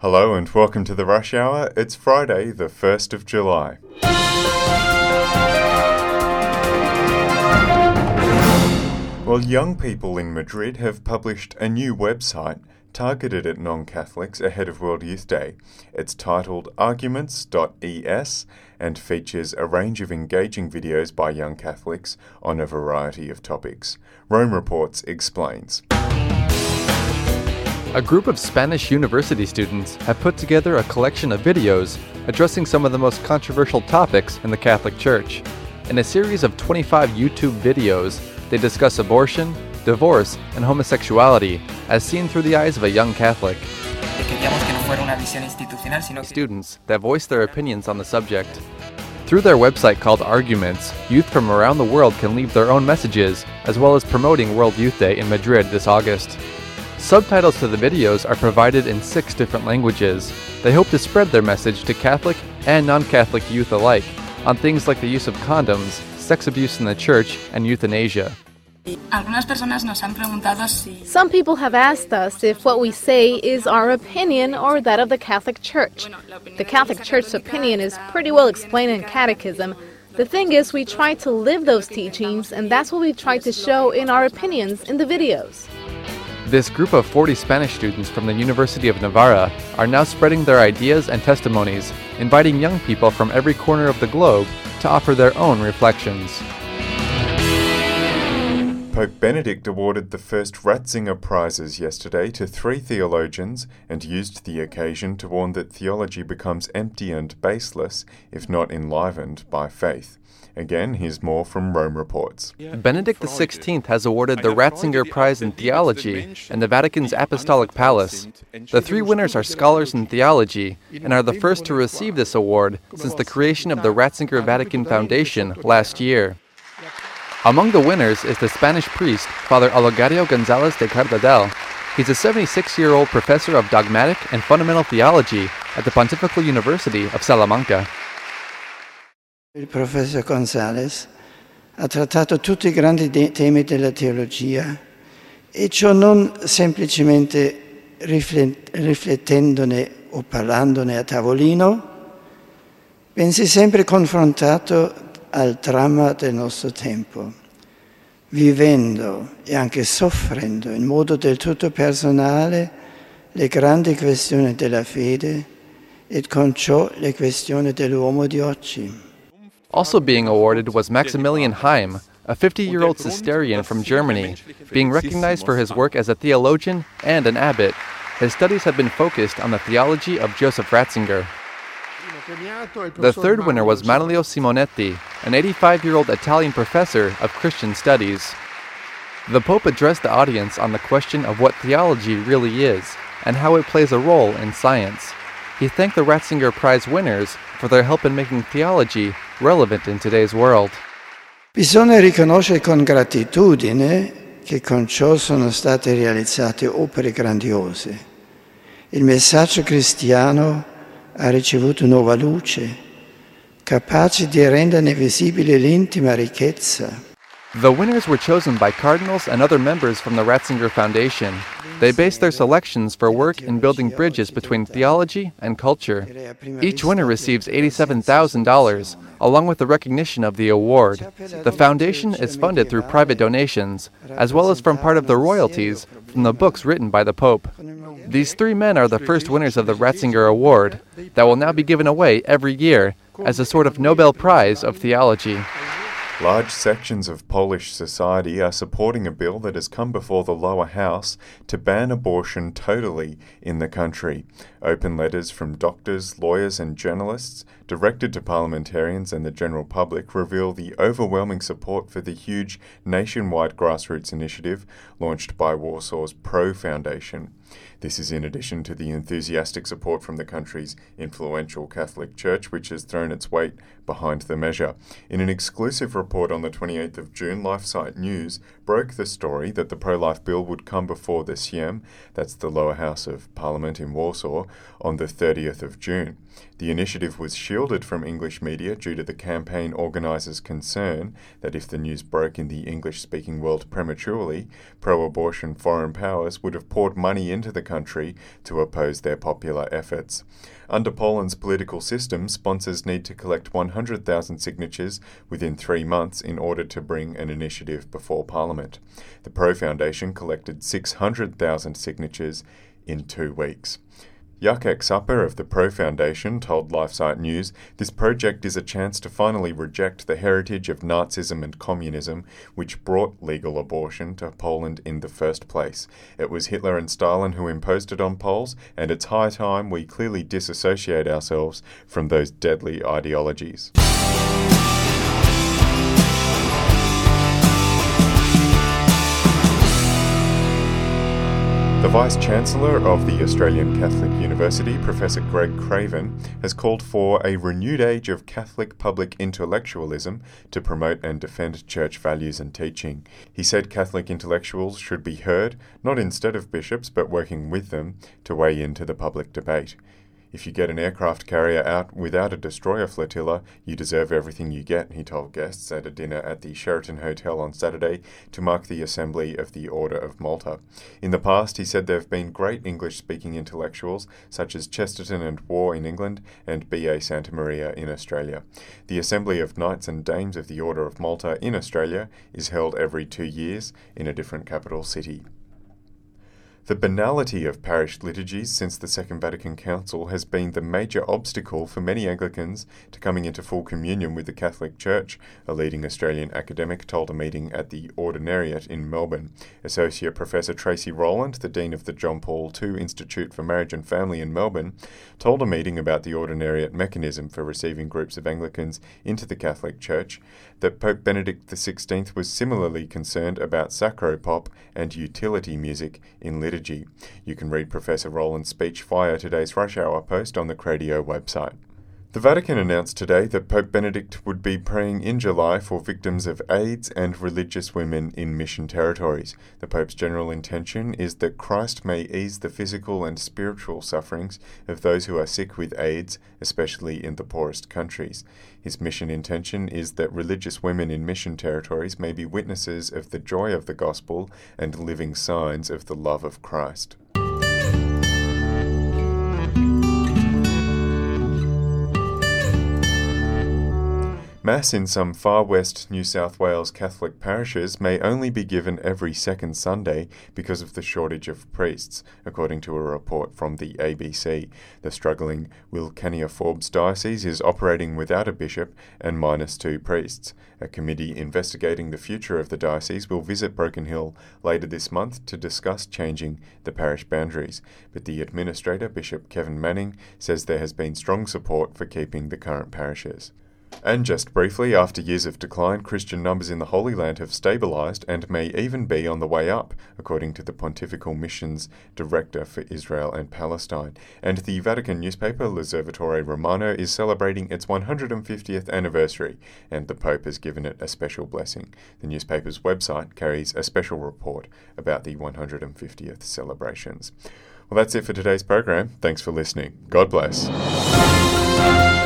Hello and welcome to the Rush Hour. It's Friday, the 1st of July. Well, young people in Madrid have published a new website targeted at non-Catholics ahead of World Youth Day. It's titled arguments.es and features a range of engaging videos by young Catholics on a variety of topics. Rome Reports explains. A group of Spanish university students have put together a collection of videos addressing some of the most controversial topics in the Catholic Church. In a series of 25 YouTube videos, they discuss abortion, divorce, and homosexuality as seen through the eyes of a young Catholic. Students that voice their opinions on the subject. Through their website called Arguments, youth from around the world can leave their own messages, as well as promoting World Youth Day in Madrid this August. Subtitles to the videos are provided in 6 different languages. They hope to spread their message to Catholic and non-Catholic youth alike on things like the use of condoms, sex abuse in the church, and euthanasia. Some people have asked us if what we say is our opinion or that of the Catholic Church. The Catholic Church's opinion is pretty well explained in Catechism. The thing is, we try to live those teachings, and that's what we try to show in our opinions in the videos. This group of 40 Spanish students from the University of Navarra are now spreading their ideas and testimonies, inviting young people from every corner of the globe to offer their own reflections. Pope Benedict awarded the first Ratzinger Prizes yesterday to 3 theologians and used the occasion to warn that theology becomes empty and baseless if not enlivened by faith. Again, here's more from Rome Reports. Benedict XVI has awarded the Ratzinger Prize in Theology in the Vatican's Apostolic Palace. The 3 winners are scholars in theology and are the first to receive this award since the creation of the Ratzinger Vatican Foundation last year. Among the winners is the Spanish priest, Father Olegario González de Cardedeu. He's a 76-year-old professor of dogmatic and fundamental theology at the Pontifical University of Salamanca. Il professor González ha trattato tutti I grandi temi della teologia e ciò non semplicemente riflettendone o parlandone a tavolino, bensì sempre confrontato al dramma del nostro tempo, vivendo e anche soffrendo in modo del tutto personale le grandi questioni della fede e con ciò le questioni dell'uomo di oggi. Also being awarded was Maximilian Heim, a 50-year-old Cistercian from Germany, being recognized for his work as a theologian and an abbot. His studies have been focused on the theology of Joseph Ratzinger. The third winner was Manlio Simonetti, an 85-year-old Italian professor of Christian studies. The Pope addressed the audience on the question of what theology really is and how it plays a role in science. He thanked the Ratzinger Prize winners for their help in making theology relevant in today's world. Bisogna riconoscere con gratitudine che con ciò sono state realizzate opere grandiose. Il messaggio cristiano ha ricevuto nuova luce, capace di renderne visibile l'intima ricchezza. The winners were chosen by cardinals and other members from the Ratzinger Foundation. They based their selections for work in building bridges between theology and culture. Each winner receives $87,000, along with the recognition of the award. The foundation is funded through private donations, as well as from part of the royalties from the books written by the Pope. These 3 men are the first winners of the Ratzinger Award, that will now be given away every year as a sort of Nobel Prize of theology. Large sections of Polish society are supporting a bill that has come before the lower house to ban abortion totally in the country. Open letters from doctors, lawyers and journalists directed to parliamentarians and the general public reveal the overwhelming support for the huge nationwide grassroots initiative launched by Warsaw's Pro Foundation. This is in addition to the enthusiastic support from the country's influential Catholic Church, which has thrown its weight behind the measure. In an exclusive report on the 28th of June, LifeSite News broke the story that the pro-life bill would come before the Sejm, that's the lower house of Parliament in Warsaw, on the 30th of June. The initiative was shielded from English media due to the campaign organisers' concern that if the news broke in the English-speaking world prematurely, pro-abortion foreign powers would have poured money into the country to oppose their popular efforts. Under Poland's political system, sponsors need to collect 100,000 signatures within 3 months in order to bring an initiative before Parliament. The Pro Foundation collected 600,000 signatures in 2 weeks. Jacek Sapper of the Pro Foundation told LifeSite News this project is a chance to finally reject the heritage of Nazism and communism, which brought legal abortion to Poland in the first place. It was Hitler and Stalin who imposed it on Poles, and it's high time we clearly disassociate ourselves from those deadly ideologies. The Vice-Chancellor of the Australian Catholic University, Professor Greg Craven, has called for a renewed age of Catholic public intellectualism to promote and defend church values and teaching. He said Catholic intellectuals should be heard, not instead of bishops, but working with them to weigh into the public debate. If you get an aircraft carrier out without a destroyer flotilla, you deserve everything you get, he told guests at a dinner at the Sheraton Hotel on Saturday to mark the assembly of the Order of Malta. In the past, he said there have been great English-speaking intellectuals such as Chesterton and Waugh in England and B.A. Santamaria in Australia. The Assembly of Knights and Dames of the Order of Malta in Australia is held every 2 years in a different capital city. The banality of parish liturgies since the Second Vatican Council has been the major obstacle for many Anglicans to coming into full communion with the Catholic Church, a leading Australian academic told a meeting at the Ordinariate in Melbourne. Associate Professor Tracy Rowland, the Dean of the John Paul II Institute for Marriage and Family in Melbourne, told a meeting about the Ordinariate mechanism for receiving groups of Anglicans into the Catholic Church that Pope Benedict XVI was similarly concerned about sacropop and utility music in liturgy. You can read Professor Rowland's speech via today's Rush Hour post on the Cradio website. The Vatican announced today that Pope Benedict would be praying in July for victims of AIDS and religious women in mission territories. The Pope's general intention is that Christ may ease the physical and spiritual sufferings of those who are sick with AIDS, especially in the poorest countries. His mission intention is that religious women in mission territories may be witnesses of the joy of the gospel and living signs of the love of Christ. Mass in some far west New South Wales Catholic parishes may only be given every second Sunday because of the shortage of priests, according to a report from the ABC. The struggling Wilcannia Forbes diocese is operating without a bishop and -2 priests. A committee investigating the future of the diocese will visit Broken Hill later this month to discuss changing the parish boundaries, but the administrator, Bishop Kevin Manning, says there has been strong support for keeping the current parishes. And just briefly, after years of decline, Christian numbers in the Holy Land have stabilised and may even be on the way up, according to the Pontifical Missions Director for Israel and Palestine. And the Vatican newspaper L'Osservatore Romano is celebrating its 150th anniversary, and the Pope has given it a special blessing. The newspaper's website carries a special report about the 150th celebrations. Well, that's it for today's program. Thanks for listening. God bless.